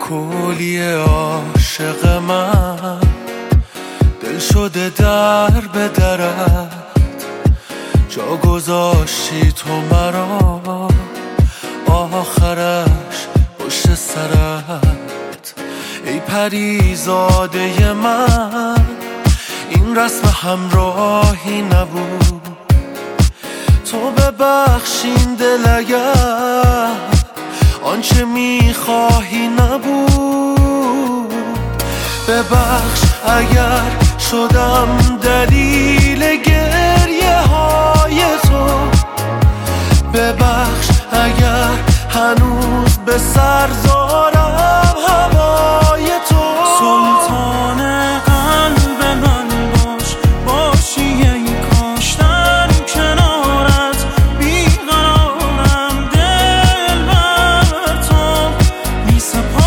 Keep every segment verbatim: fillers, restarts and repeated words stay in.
کولی عاشق من، دل شده در به درت، جا گذاشتی تو مرا آخرش پشت سرت. ای پریزاده من، این رسم همراهی نبود، تو ببخشین دل اگر آنچه میخواهی نبود. ببخش اگر شدم دلیل گریه های تو، ببخش اگر هنوز به سر دارم هوای تو. سلطان قلب من باش، باشی ای کاش در کنارت بیقرارم، دل بر تو می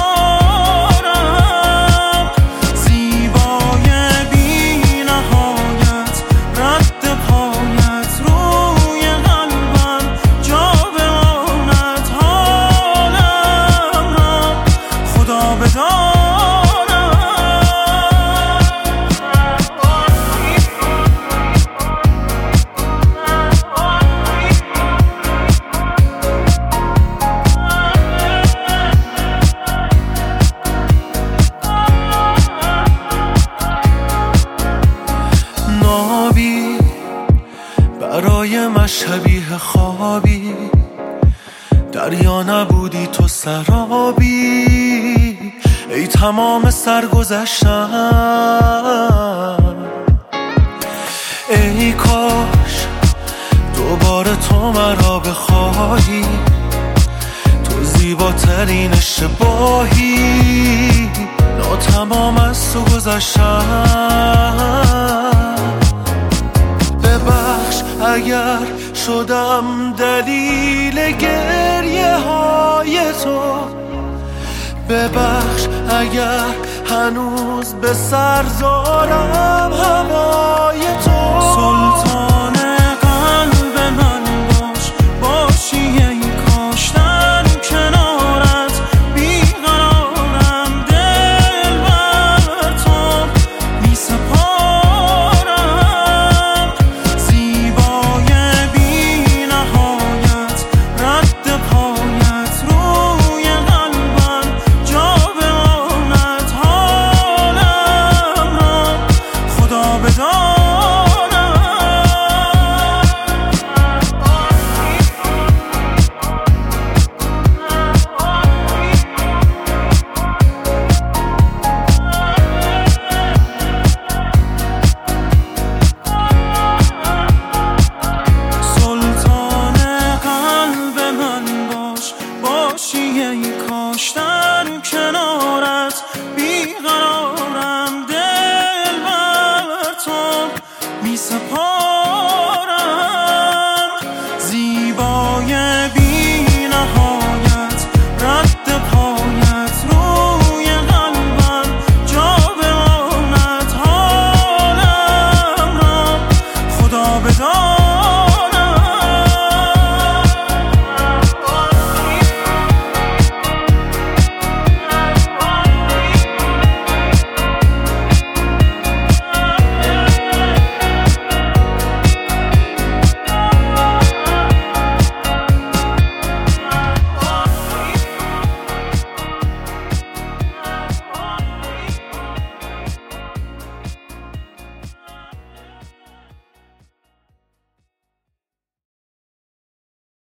سپارم. زیبای بی نهایت، رد پایت روی قلبم جا بماند، حالم را خدا بدان. نابی برای من شبیه خوابی، دریا نبودی تو سرابی. ای تمام سرگذشتم، ای کاش دوباره تو مرا بخواهی، تو زیباترین اشتباهی، ناتمام از تو گذشتم. ببخش اگر شدم دلیل گریه های تو، ببخش اگر هنوز به سر دارم هوای تو. سلطان